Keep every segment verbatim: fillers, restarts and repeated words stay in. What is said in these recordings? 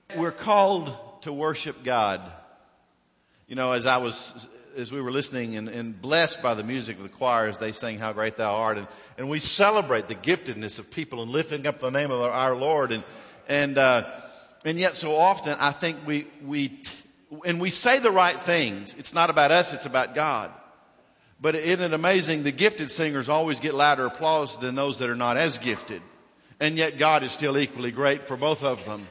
We're called to worship God. You know, as I was, as we were listening and, and blessed by the music of the choir as they sang How Great Thou Art, and, and we celebrate the giftedness of people and lifting up the name of our, our Lord, and and uh, and yet so often I think we we and we say the right things. It's not about us; it's about God. But isn't it amazing? The gifted singers always get louder applause than those that are not as gifted, and yet God is still equally great for both of them.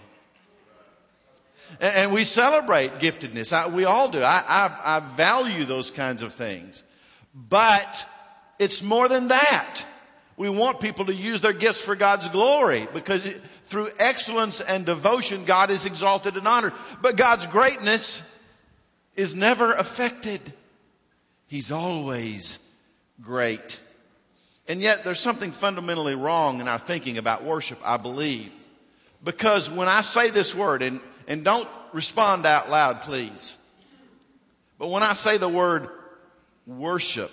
And we celebrate giftedness. I, we all do. I, I, I value those kinds of things. But it's more than that. We want people to use their gifts for God's glory, because through excellence and devotion, God is exalted and honored. But God's greatness is never affected. He's always great. And yet there's something fundamentally wrong in our thinking about worship, I believe. Because when I say this word, and And don't respond out loud, please. But when I say the word worship,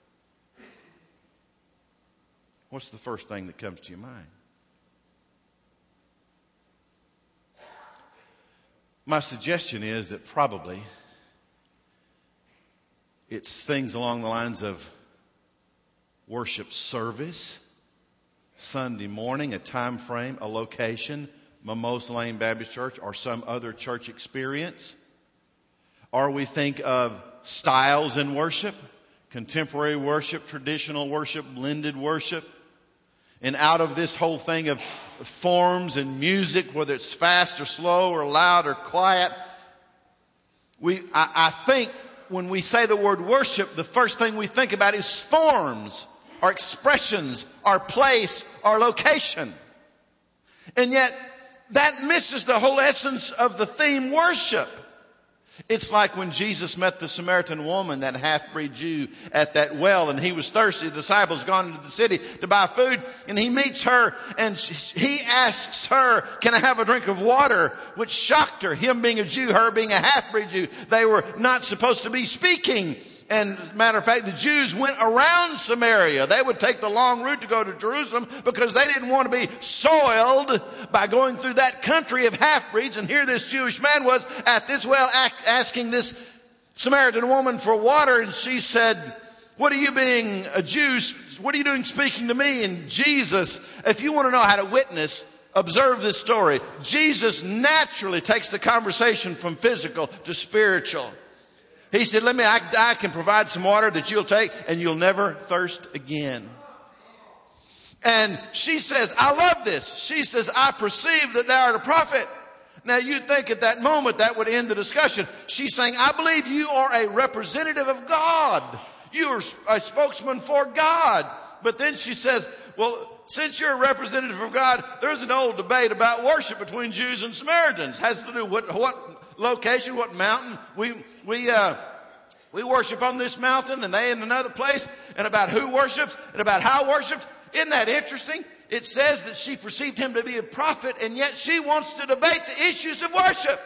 what's the first thing that comes to your mind? My suggestion is that probably it's things along the lines of worship service, Sunday morning, a time frame, a location, Mimosa Lane Baptist Church, or some other church experience. Or we think of styles in worship, contemporary worship, traditional worship, blended worship. And out of this whole thing of forms and music, whether it's fast or slow or loud or quiet, we I, I think when we say the word worship, the first thing we think about is forms, or expressions, or place, or location. And yet, that misses the whole essence of the theme worship. It's like when Jesus met the Samaritan woman, that half-breed Jew, at that well, and he was thirsty. The disciples gone into the city to buy food, and he meets her, and he asks her, "Can I have a drink of water?" Which shocked her. Him being a Jew, her being a half-breed Jew. They were not supposed to be speaking. And as a matter of fact, the Jews went around Samaria. They would take the long route to go to Jerusalem because they didn't want to be soiled by going through that country of half-breeds. And here this Jewish man was at this well asking this Samaritan woman for water. And she said, "What are you being a Jew? What are you doing speaking to me?" And Jesus, if you want to know how to witness, observe this story. Jesus naturally takes the conversation from physical to spiritual. He said, let me, I, I can provide some water that you'll take and you'll never thirst again. And she says, I love this. She says, I perceive that thou art a prophet. Now you'd think at that moment that would end the discussion. She's saying, I believe you are a representative of God. You are a spokesman for God. But then she says, well, since you're a representative of God, there's an old debate about worship between Jews and Samaritans. It has to do with what, what location, what mountain. We, we, uh, we worship on this mountain and they in another place, and about who worships and about how worships. Isn't that interesting? It says that she perceived him to be a prophet, and yet she wants to debate the issues of worship.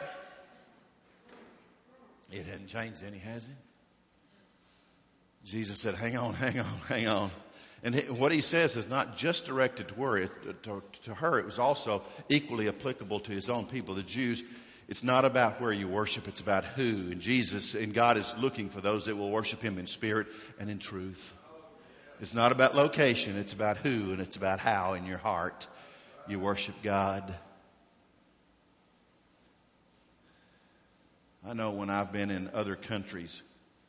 It hasn't changed any, has it? Jesus said, hang on, hang on, hang on. And what he says is not just directed to her. To, to her, it was also equally applicable to his own people, the Jews. It's not about where you worship, it's about who. And Jesus and God is looking for those that will worship him in spirit and in truth. It's not about location, it's about who, and it's about how in your heart you worship God. I know when I've been in other countries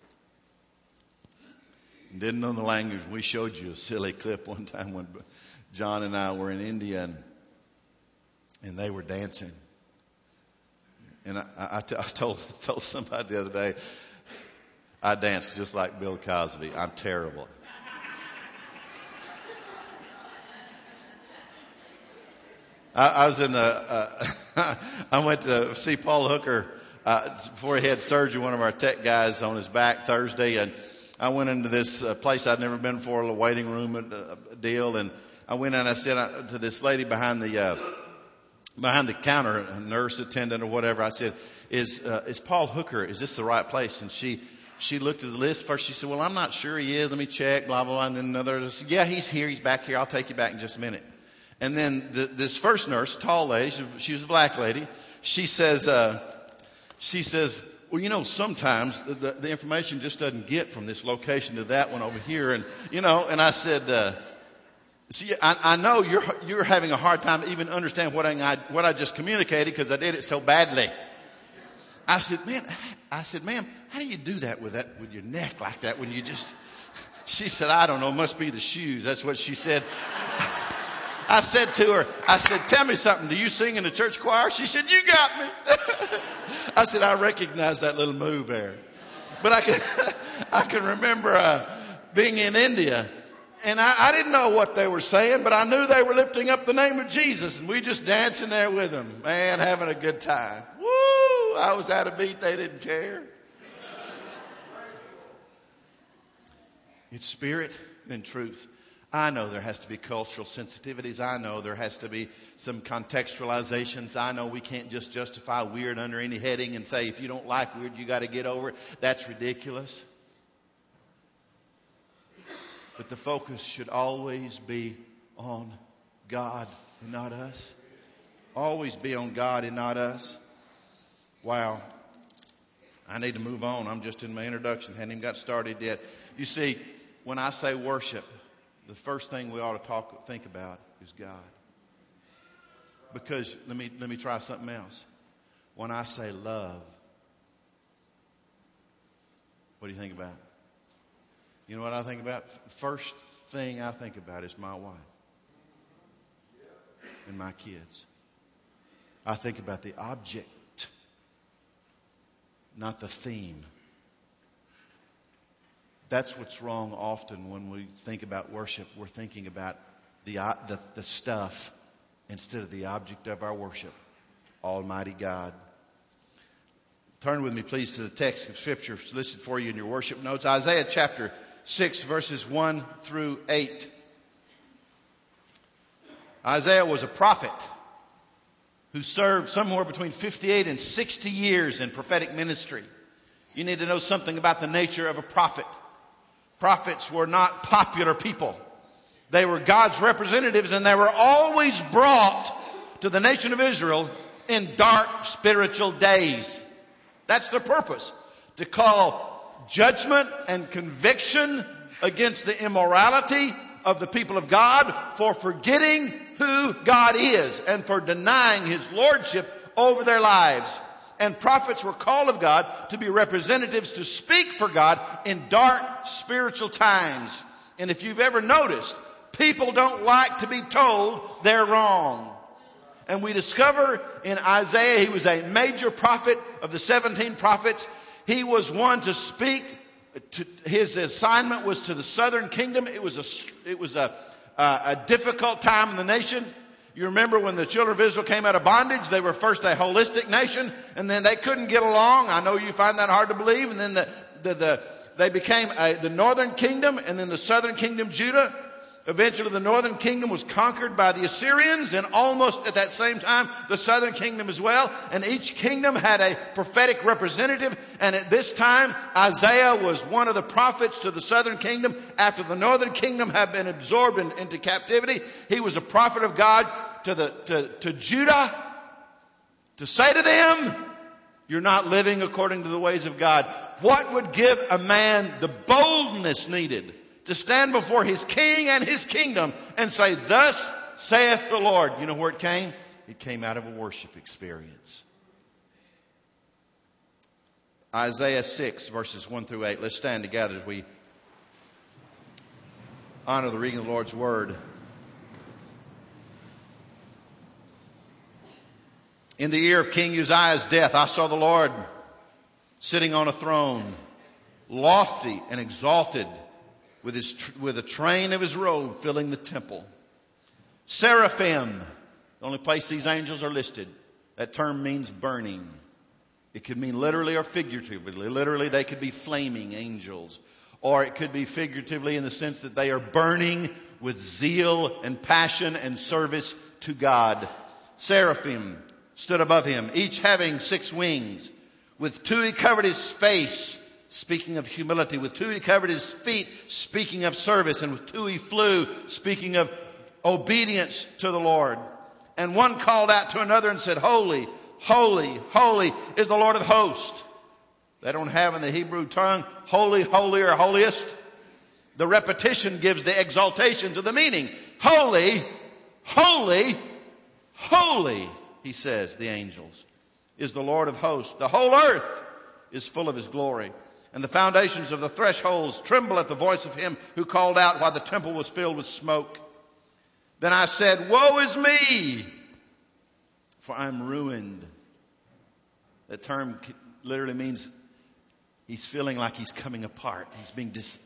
and didn't know the language, we showed you a silly clip one time when John and I were in India, and, and they were dancing. And I, I, I told, told somebody the other day, I dance just like Bill Cosby. I'm terrible. I, I was in a, uh, I went to see Paul Hooker uh, before he had surgery, one of our tech guys on his back Thursday. And I went into this uh, place I'd never been before, a little waiting room uh, deal. And I went in and I said uh, to this lady behind the, uh, behind the counter, a nurse attendant or whatever, I said, is, uh, is Paul Hooker, is this the right place? And she, she looked at the list first. She said, well, I'm not sure he is. Let me check, blah, blah, blah. And then another said, yeah, he's here. He's back here. I'll take you back in just a minute. And then the, this first nurse, tall lady, she, she was a black lady. she says, uh, she says, well, you know, sometimes the, the, the information just doesn't get from this location to that one over here. And, you know, and I said, uh, see, I, I know you're, you're having a hard time even understanding what I, what I just communicated because I did it so badly. I said, man, I said, ma'am, how do you do that with that, with your neck like that when you just, she said, I don't know, must be the shoes. That's what she said. I said to her, I said, tell me something. Do you sing in the church choir? She said, you got me. I said, I recognize that little move there. But I can, I can remember uh, being in India, and I, I didn't know what they were saying, but I knew they were lifting up the name of Jesus, and we just dancing there with them, man, having a good time. Woo! I was out of beat. They didn't care. It's spirit and truth. I know there has to be cultural sensitivities. I know there has to be some contextualizations. I know we can't just justify weird under any heading and say, if you don't like weird, you got to get over it. That's ridiculous. But the focus should always be on God and not us. Always be on God and not us. Wow. I need to move on. I'm just in my introduction. Hadn't even got started yet. You see, when I say worship, the first thing we ought to talk, think about is God. Because let me let me try something else. When I say love, what do you think about? You know what I think about? First thing I think about is my wife and my kids. I think about the object, not the theme. That's what's wrong often when we think about worship. We're thinking about the, the, the stuff instead of the object of our worship, Almighty God. Turn with me, please, to the text of Scripture listed for you in your worship notes. Isaiah chapter six, verses one through eight. Isaiah was a prophet who served somewhere between fifty-eight and sixty years in prophetic ministry. You need to know something about the nature of a prophet. Prophets were not popular people. They were God's representatives, and they were always brought to the nation of Israel in dark spiritual days. That's their purpose, to call judgment and conviction against the immorality of the people of God for forgetting who God is and for denying His lordship over their lives. And prophets were called of God to be representatives to speak for God in dark spiritual times. And if you've ever noticed, people don't like to be told they're wrong. And we discover in Isaiah, he was a major prophet of the seventeen prophets. He was one to speak. To, his assignment was to the southern kingdom. It was a, it was a, a, a difficult time in the nation. You remember when the children of Israel came out of bondage, they were first a holistic nation, and then they couldn't get along. I know you find that hard to believe. And then the, the, the, they became a, the northern kingdom, and then the southern kingdom, Judah. Eventually the northern kingdom was conquered by the Assyrians, and almost at that same time the southern kingdom as well. And each kingdom had a prophetic representative. And at this time Isaiah was one of the prophets to the southern kingdom after the northern kingdom had been absorbed in, into captivity. He was a prophet of God to the to, to Judah, to say to them, you're not living according to the ways of God. What would give a man the boldness needed to stand before his king and his kingdom and say, thus saith the Lord? You know where it came? It came out of a worship experience. Isaiah six, verses one through eight. Let's stand together as we honor the reading of the Lord's word. In the year of King Uzziah's death, I saw the Lord sitting on a throne, lofty and exalted, with his with a train of his robe filling the temple. Seraphim, the only place these angels are listed. That term means burning. It could mean literally or figuratively. Literally, they could be flaming angels. Or it could be figuratively in the sense that they are burning with zeal and passion and service to God. Seraphim stood above him, each having six wings. With two he covered his face, speaking of humility. With two he covered his feet, speaking of service. And with two he flew, speaking of obedience to the Lord. And one called out to another and said, Holy, holy, holy is the Lord of hosts. They don't have in the Hebrew tongue holy, holy, or holiest. The repetition gives the exaltation to the meaning. Holy, holy, holy, he says, the angels, is the Lord of hosts. The whole earth is full of his glory. And the foundations of the thresholds tremble at the voice of him who called out while the temple was filled with smoke. Then I said, woe is me, for I'm ruined. That term literally means he's feeling like he's coming apart. He's being dis,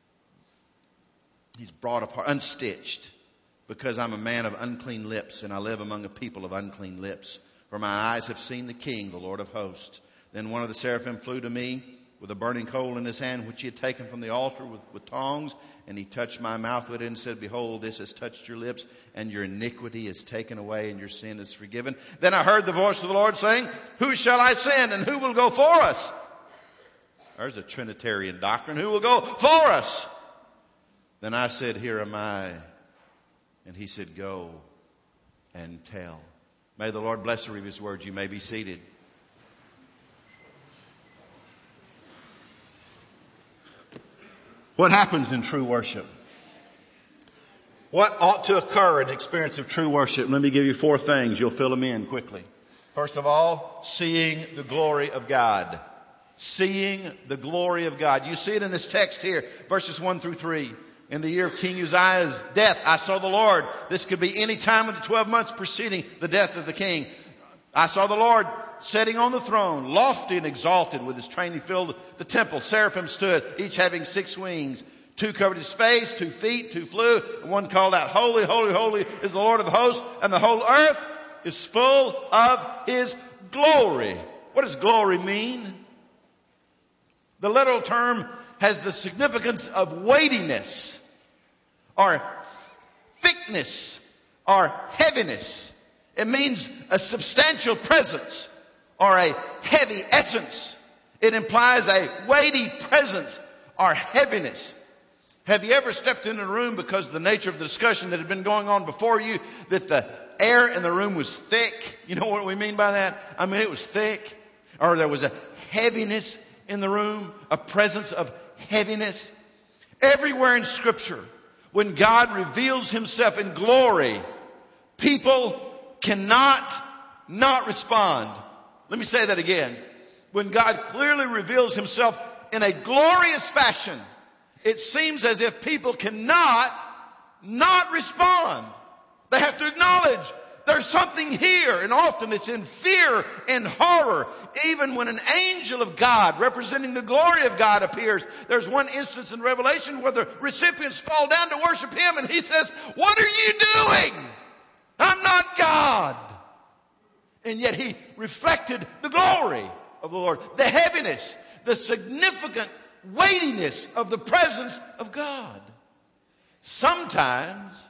he's brought apart, unstitched, because I'm a man of unclean lips, and I live among a people of unclean lips. For my eyes have seen the King, the Lord of hosts. Then one of the seraphim flew to me with a burning coal in his hand, which he had taken from the altar with, with tongs, and he touched my mouth with it and said, behold, this has touched your lips, and your iniquity is taken away, and your sin is forgiven. Then I heard the voice of the Lord saying, who shall I send, and who will go for us? There's a Trinitarian doctrine. Who will go for us? Then I said, here am I. And he said, go and tell. May the Lord bless the reading of his word. You may be seated. What happens in true worship? What ought to occur in the experience of true worship? Let me give you four things. You'll fill them in quickly. First of all, seeing the glory of God. Seeing the glory of God. You see it in this text here, verses one through three. In the year of King Uzziah's death, I saw the Lord. This could be any time of the twelve months preceding the death of the king. I saw the Lord sitting on the throne, lofty and exalted, with his train he filled the temple. Seraphim stood, each having six wings. Two covered his face, two feet, two flew. And one called out, holy, holy, holy is the Lord of hosts, and the whole earth is full of his glory. What does glory mean? The literal term has the significance of weightiness, or thickness, or heaviness. It means a substantial presence or a heavy essence. It implies a weighty presence or heaviness. Have you ever stepped into a room because of the nature of the discussion that had been going on before you, that the air in the room was thick? You know what we mean by that? I mean, it was thick. Or there was a heaviness in the room, a presence of heaviness. Everywhere in Scripture, when God reveals himself in glory, people cannot not respond. Let me say that again. When God clearly reveals himself in a glorious fashion, it seems as if people cannot not respond. They have to acknowledge there's something here, and often it's in fear and horror. Even when an angel of God representing the glory of God appears, there's one instance in Revelation where the recipients fall down to worship him, and he says, what are you doing? I'm not God. And yet he reflected the glory of the Lord, the heaviness, the significant weightiness of the presence of God. Sometimes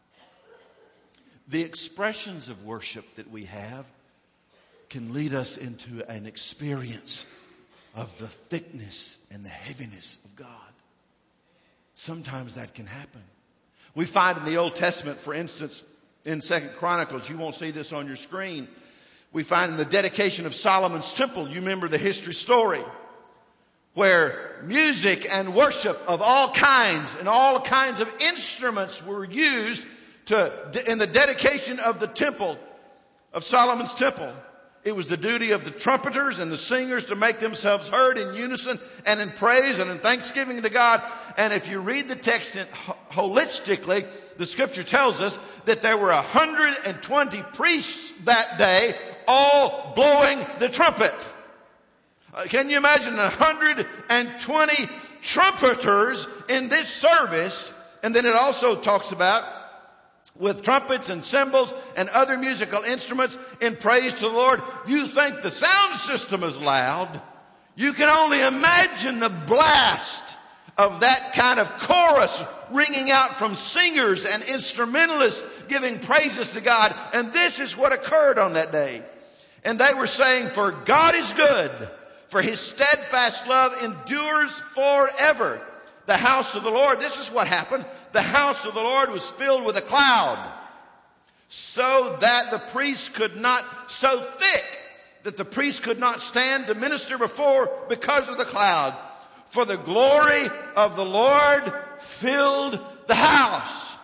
the expressions of worship that we have can lead us into an experience of the thickness and the heaviness of God. Sometimes that can happen. We find in the Old Testament, for instance, in Second Chronicles, you won't see this on your screen. We find in the dedication of Solomon's temple, you remember the history story, where music and worship of all kinds and all kinds of instruments were used to, in the dedication of the temple, of Solomon's temple. It was the duty of the trumpeters and the singers to make themselves heard in unison and in praise and in thanksgiving to God. And if you read the text in, holistically, the scripture tells us that there were one hundred twenty priests that day, all blowing the trumpet. Uh, can you imagine one hundred twenty trumpeters in this service? And then it also talks about with trumpets and cymbals and other musical instruments in praise to the Lord. You think the sound system is loud. You can only imagine the blast of that kind of chorus ringing out from singers and instrumentalists giving praises to God. And this is what occurred on that day. And they were saying, for God is good, for his steadfast love endures forever. The house of the Lord, this is what happened. The house of the Lord was filled with a cloud, so that the priests could not, so thick that the priest could not stand to minister before because of the cloud. For the glory of the Lord filled the house.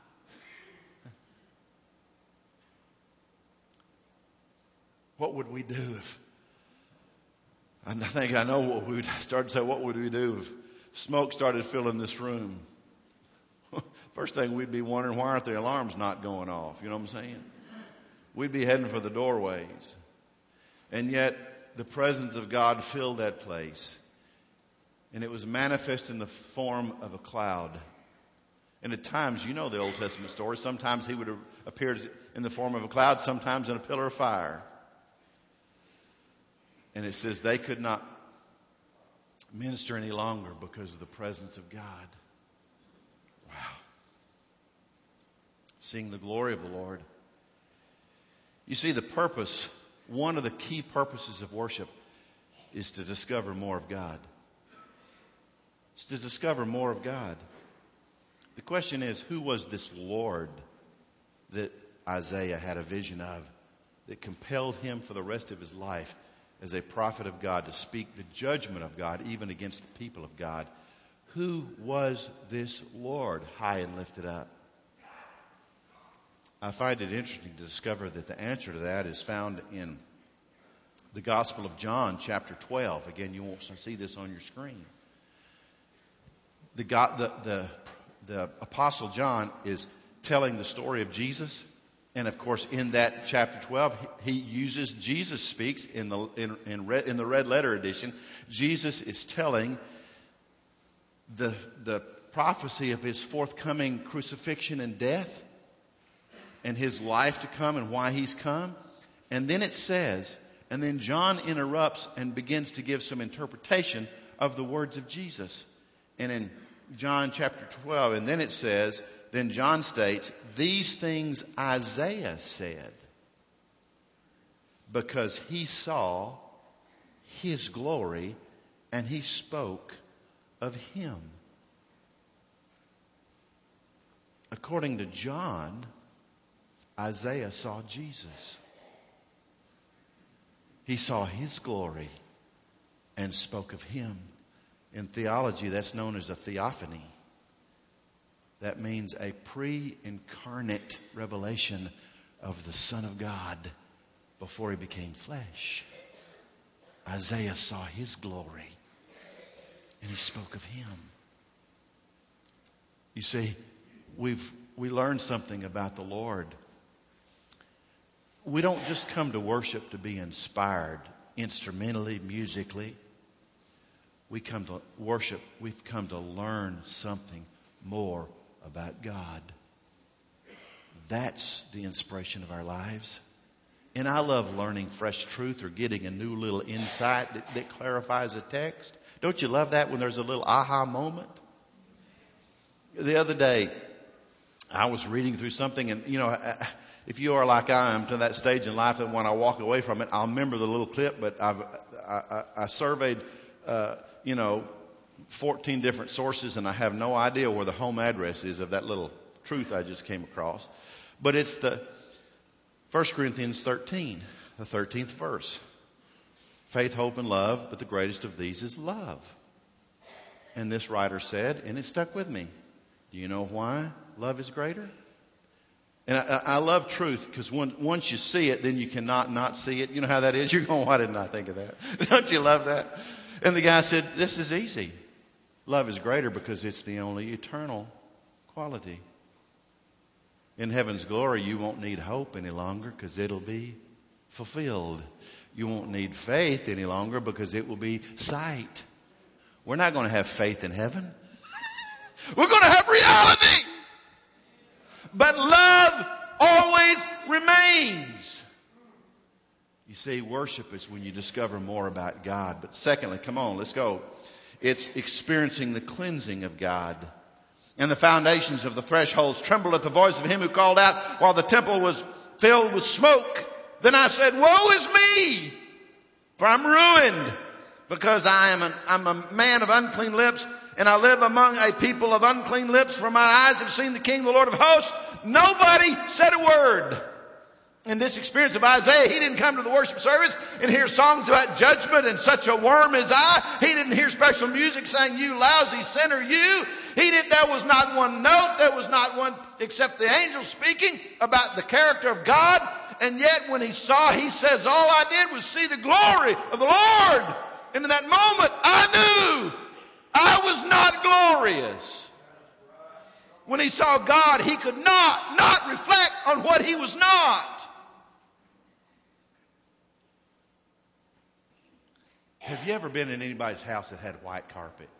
What would we do if, I think I know what we would start to say, what would we do if smoke started filling this room? First thing we'd be wondering, why aren't the alarms not going off? You know what I'm saying? We'd be heading for the doorways. And yet the presence of God filled that place. And it was manifest in the form of a cloud. And at times, you know the Old Testament story, sometimes he would appear in the form of a cloud, sometimes in a pillar of fire. And it says they could not minister any longer because of the presence of God. Wow. Seeing the glory of the Lord. You see, the purpose, one of the key purposes of worship is to discover more of God. It's to discover more of God. The question is, who was this Lord that Isaiah had a vision of that compelled him for the rest of his life as a prophet of God to speak the judgment of God even against the people of God? Who was this Lord, high and lifted up? I find it interesting to discover that the answer to that is found in the Gospel of John, chapter twelve. Again, you won't see this on your screen. The, God, the, the, the Apostle John is telling the story of Jesus. And of course, in that chapter twelve, he uses, Jesus speaks in the, in, in, red, in the red letter edition. Jesus is telling the, the prophecy of his forthcoming crucifixion and death and his life to come and why he's come. And then it says, and then John interrupts and begins to give some interpretation of the words of Jesus. And in John chapter twelve, and then it says, then John states, these things Isaiah said because he saw his glory and he spoke of him. According to John, Isaiah saw Jesus. He saw his glory and spoke of him. In theology, that's known as a theophany. That means a pre-incarnate revelation of the Son of God before he became flesh. Isaiah saw his glory and he spoke of him. You see, we've we learned something about the Lord. We don't just come to worship to be inspired instrumentally, musically. We come to worship, we've come to learn something more about God. That's the inspiration of our lives. And I love learning fresh truth or getting a new little insight that, that clarifies a text. Don't you love that when there's a little aha moment? The other day, I was reading through something, and you know, if you are like I am to that stage in life that when I walk away from it, I'll remember the little clip, but I've, I, I, I surveyed uh, you know, fourteen different sources, and I have no idea where the home address is of that little truth I just came across. But it's the First Corinthians thirteen, the thirteenth verse. Faith, hope, and love, but the greatest of these is love. And this writer said, and it stuck with me, do you know why love is greater? And I, I love truth because once you see it, then you cannot not see it. You know how that is? You're going, why didn't I think of that? Don't you love that? And the guy said, this is easy. Love is greater because it's the only eternal quality. In heaven's glory, you won't need hope any longer because it'll be fulfilled. You won't need faith any longer because it will be sight. We're not going to have faith in heaven. We're going to have reality. But love always remains. You see, worship is when you discover more about God. But secondly, come on, let's go. It's experiencing the cleansing of God. And the foundations of the thresholds trembled at the voice of him who called out while the temple was filled with smoke. Then I said, woe is me, for I'm ruined, because I am an, I'm a man of unclean lips, and I live among a people of unclean lips, for my eyes have seen the King, the Lord of hosts. Nobody said a word. In this experience of Isaiah, he didn't come to the worship service and hear songs about judgment and such a worm as I. He didn't hear special music saying, you lousy sinner, you. He did. There was not one note. There was not one except the angel speaking about the character of God. And yet when he saw, he says, all I did was see the glory of the Lord. And in that moment, I knew I was not glorious. When he saw God, he could not, not reflect on what he was not. Have you ever been in anybody's house that had white carpet?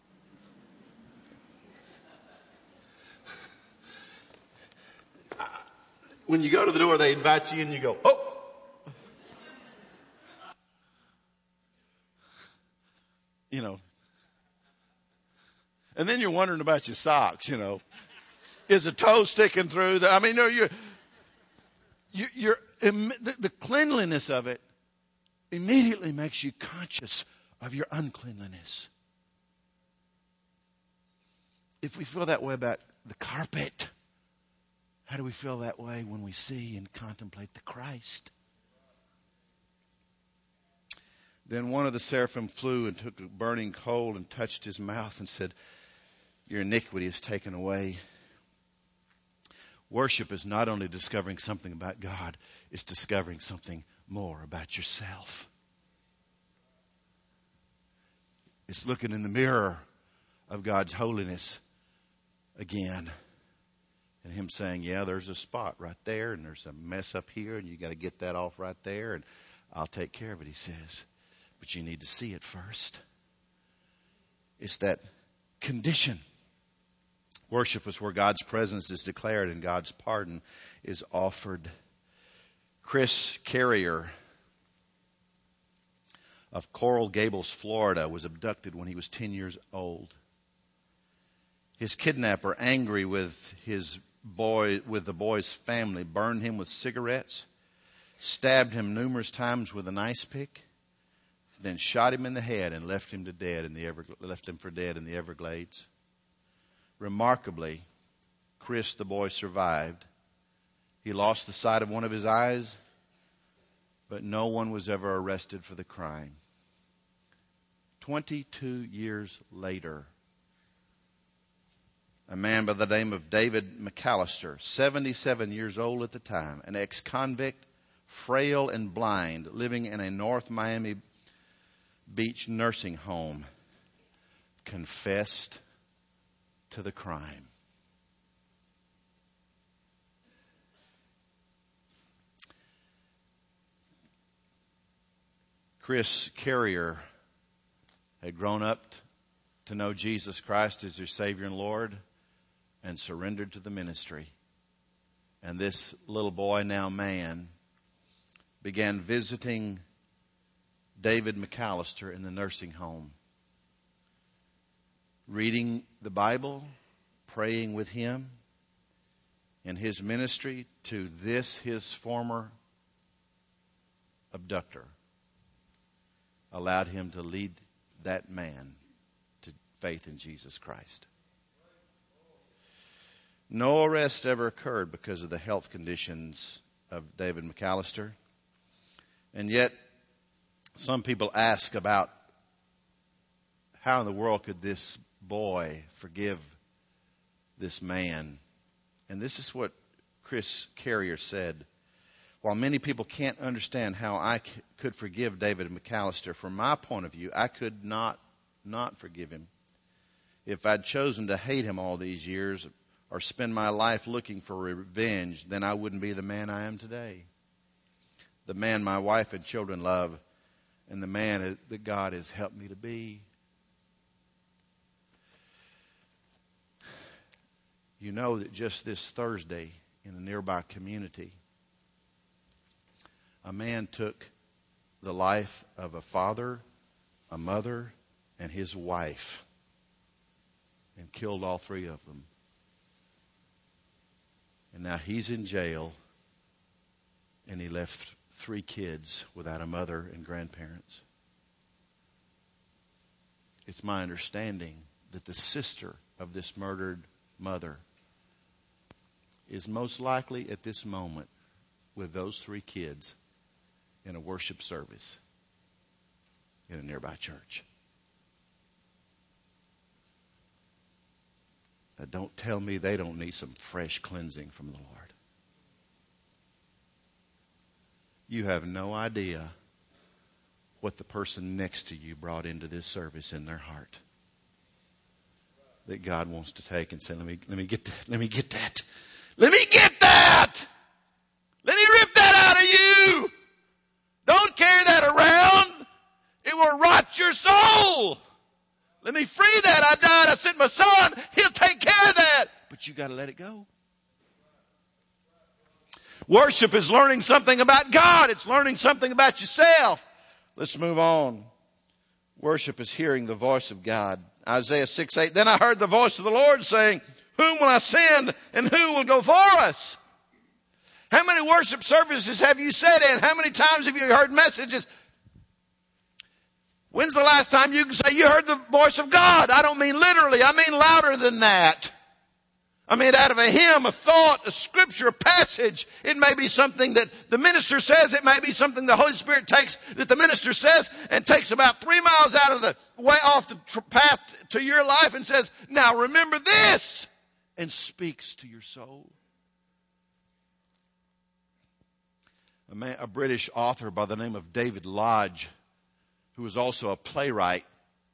When you go to the door, they invite you in and you go, oh. You know. And then you're wondering about your socks, you know. Is a toe sticking through? The, I mean, no, you're, you're, you're, the, the cleanliness of it immediately makes you conscious of your uncleanliness. If we feel that way about the carpet, how do we feel that way when we see and contemplate the Christ? Then one of the seraphim flew and took a burning coal and touched his mouth and said, your iniquity is taken away. Worship is not only discovering something about God, it's discovering something more about yourself. It's looking in the mirror of God's holiness again. And him saying, yeah, there's a spot right there and there's a mess up here and you got to get that off right there and I'll take care of it, he says. But you need to see it first. It's that condition. Worship is where God's presence is declared and God's pardon is offered. Chris Carrier of Coral Gables, Florida, was abducted when he was ten years old. His kidnapper, angry with his boy, with the boy's family, burned him with cigarettes, stabbed him numerous times with an ice pick, then shot him in the head and left him to dead in the Ever, left him for dead in the Everglades. Remarkably, Chris, the boy, survived. He lost the sight of one of his eyes, but no one was ever arrested for the crime. Twenty-two years later, a man by the name of David McAllister, seventy-seven years old at the time, an ex-convict, frail and blind, living in a North Miami Beach nursing home, confessed to the crime. Chris Carrier had grown up to know Jesus Christ as your Savior and Lord and surrendered to the ministry. And this little boy, now man, began visiting David McAllister in the nursing home, reading the Bible, praying with him, and his ministry to this, his former abductor, allowed him to lead that man to faith in Jesus Christ. No arrest ever occurred because of the health conditions of David McAllister. And yet, some people ask about how in the world could this boy forgive this man? And this is what Chris Carrier said. While many people can't understand how I c- could forgive David McAllister, from my point of view, I could not not forgive him. If I'd chosen to hate him all these years or spend my life looking for revenge, then I wouldn't be the man I am today. The man my wife and children love, and the man that God has helped me to be. You know that just this Thursday in a nearby community, a man took the life of a father, a mother, and his wife and killed all three of them. And now he's in jail, and he left three kids without a mother and grandparents. It's my understanding that the sister of this murdered mother is most likely at this moment with those three kids in a worship service in a nearby church. Now, don't tell me they don't need some fresh cleansing from the Lord. You have no idea what the person next to you brought into this service in their heart that God wants to take and say, let me, let me get that. Let me get that. Let me get that. Let me rip that out of you. Don't carry that around. It will rot your soul. Let me free that. I died. I sent my son. He'll take care of that. But you got to let it go. Worship is learning something about God. It's learning something about yourself. Let's move on. Worship is hearing the voice of God. Isaiah six eight. Then I heard the voice of the Lord saying, whom will I send and who will go for us? How many worship services have you sat in? How many times have you heard messages? When's the last time you can say you heard the voice of God? I don't mean literally. I mean louder than that. I mean out of a hymn, a thought, a scripture, a passage. It may be something that the minister says. It may be something the Holy Spirit takes that the minister says and takes about three miles out of the way off the tr- path to your life and says, now remember this, and speaks to your soul. A, man, a British author by the name of David Lodge, who was also a playwright,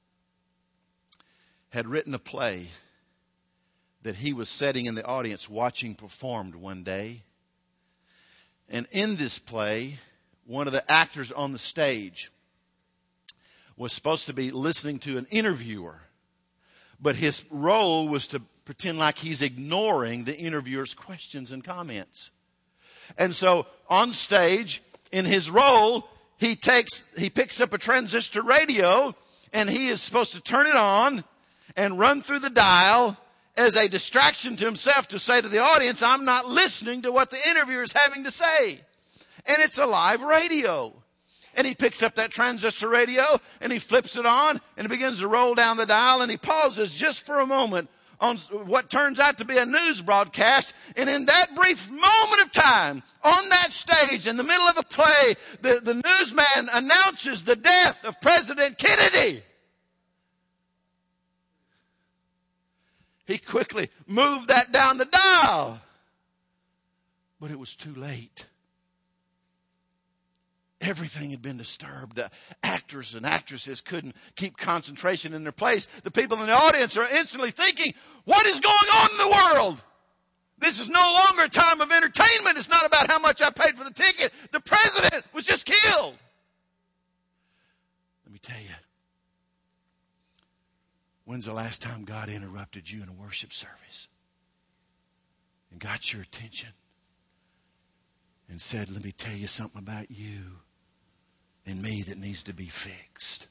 had written a play that he was sitting in the audience watching performed one day. And in this play, one of the actors on the stage was supposed to be listening to an interviewer, but his role was to pretend like he's ignoring the interviewer's questions and comments. And so on stage, in his role, he takes, he picks up a transistor radio, and he is supposed to turn it on and run through the dial as a distraction to himself to say to the audience, I'm not listening to what the interviewer is having to say. And it's a live radio. And he picks up that transistor radio and he flips it on and it begins to roll down the dial, and he pauses just for a moment on what turns out to be a news broadcast. And in that brief moment of time, on that stage, in the middle of the play, the, the newsman announces the death of President Kennedy. He quickly moved that down the dial. But it was too late. Everything had been disturbed. The actors and actresses couldn't keep concentration in their place. The people in the audience are instantly thinking, what is going on in the world? This is no longer a time of entertainment. It's not about how much I paid for the ticket. The president was just killed. Let me tell you, when's the last time God interrupted you in a worship service and got your attention and said, let me tell you something about you and me that needs to be fixed?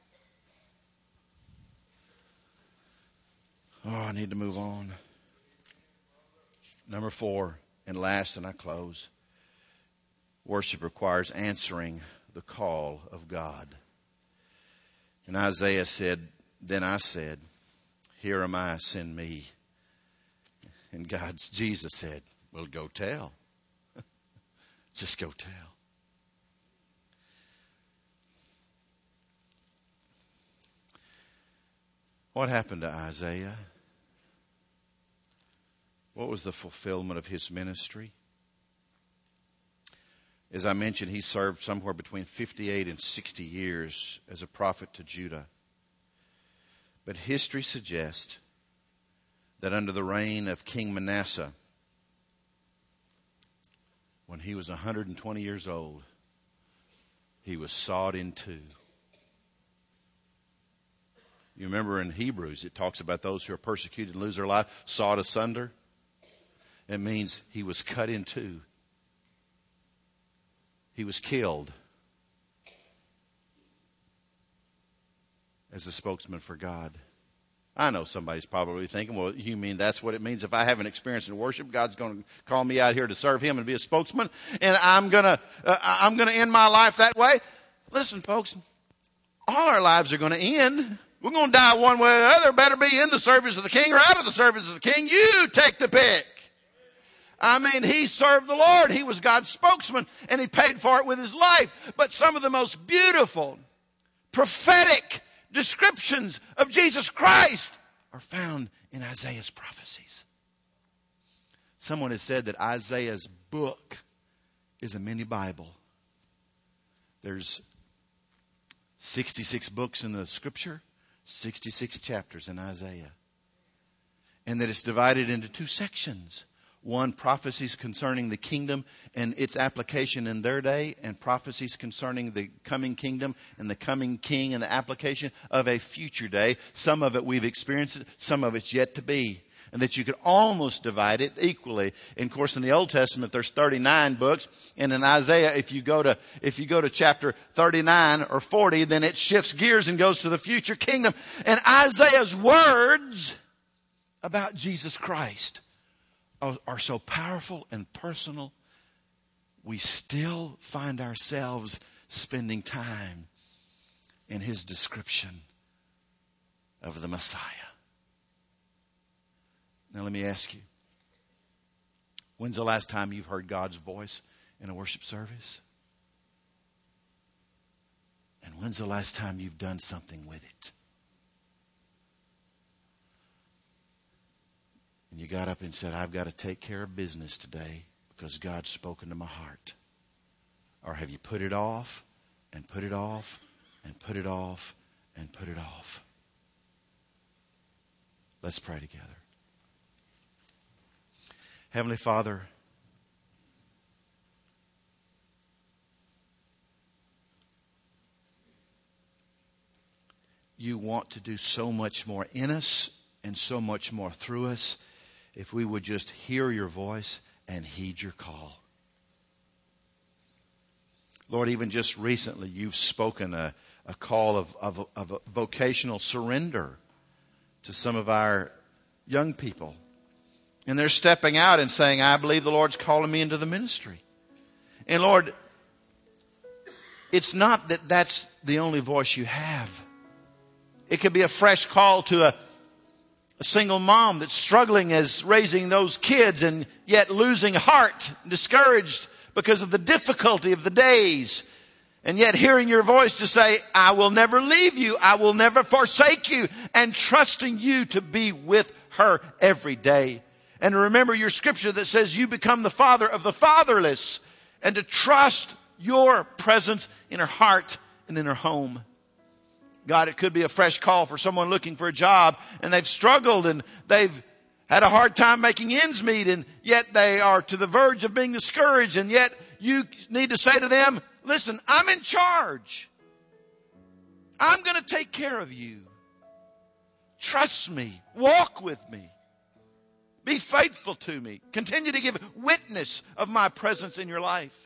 Oh, I need to move on. Number four, and last, and I close. Worship requires answering the call of God. And Isaiah said, then I said, here am I, send me. And God's Jesus said, well, go tell. Just go tell. What happened to Isaiah? What was the fulfillment of his ministry? As I mentioned, he served somewhere between fifty-eight and sixty years as a prophet to Judah. But history suggests that under the reign of King Manasseh, when he was one hundred twenty years old, he was sawed in two. You remember in Hebrews, it talks about those who are persecuted and lose their life, sawed asunder. It means he was cut in two. He was killed as a spokesman for God. I know somebody's probably thinking, well, you mean that's what it means? If I have an experience in worship, God's going to call me out here to serve him and be a spokesman, and I'm going to uh, I'm going to end my life that way? Listen, folks, all our lives are going to end. We're going to die one way or the other. Better be in the service of the King or out of the service of the King. You take the pick. I mean, he served the Lord. He was God's spokesman, and he paid for it with his life. But some of the most beautiful, prophetic descriptions of Jesus Christ are found in Isaiah's prophecies. Someone has said that Isaiah's book is a mini Bible. There's sixty-six books in the scripture, sixty-six chapters in Isaiah. And that it's divided into two sections. One, prophecies concerning the kingdom and its application in their day, and prophecies concerning the coming kingdom and the coming king and the application of a future day. Some of it we've experienced, some of it's yet to be. And that you could almost divide it equally. And of course, in the Old Testament, there's thirty-nine books. And in Isaiah, if you go to, if you go to chapter thirty-nine or forty, then it shifts gears and goes to the future kingdom. And Isaiah's words about Jesus Christ are, are so powerful and personal. We still find ourselves spending time in his description of the Messiah. Now let me ask you, when's the last time you've heard God's voice in a worship service? And when's the last time you've done something with it? And you got up and said, I've got to take care of business today because God's spoken to my heart. Or have you put it off and put it off and put it off and put it off? Let's pray together. Heavenly Father, you want to do so much more in us and so much more through us if we would just hear your voice and heed your call. Lord, even just recently you've spoken a, a call of, of, of a vocational surrender to some of our young people. And they're stepping out and saying, I believe the Lord's calling me into the ministry. And Lord, it's not that that's the only voice you have. It could be a fresh call to a, a single mom that's struggling as raising those kids and yet losing heart, discouraged because of the difficulty of the days. And yet hearing your voice to say, I will never leave you. I will never forsake you. And trusting you to be with her every day. And remember your scripture that says you become the father of the fatherless. And to trust your presence in her heart and in her home. God, it could be a fresh call for someone looking for a job. And they've struggled and they've had a hard time making ends meet. And yet they are to the verge of being discouraged. And yet you need to say to them, listen, I'm in charge. I'm going to take care of you. Trust me. Walk with me. Be faithful to me. Continue to give witness of my presence in your life.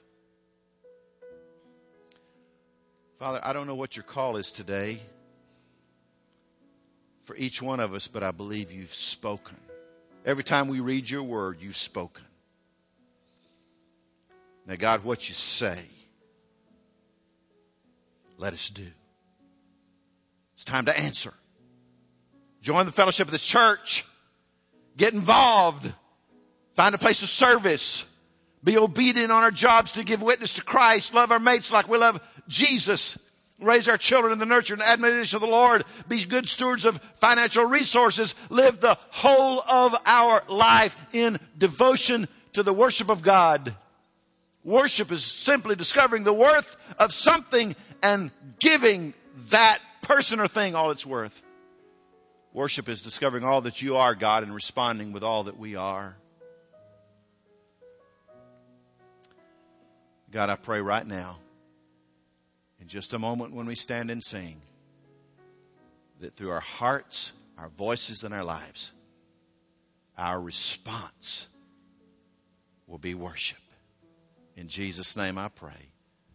Father, I don't know what your call is today for each one of us, but I believe you've spoken. Every time we read your word, you've spoken. Now, God, what you say, let us do. It's time to answer. Join the fellowship of this church. Get involved. Find a place of service. Be obedient on our jobs to give witness to Christ. Love our mates like we love Jesus. Raise our children in the nurture and admonition of the Lord. Be good stewards of financial resources. Live the whole of our life in devotion to the worship of God. Worship is simply discovering the worth of something and giving that person or thing all it's worth. Worship is discovering all that you are, God, and responding with all that we are. God, I pray right now, in just a moment when we stand and sing, that through our hearts, our voices, and our lives, our response will be worship. In Jesus' name I pray.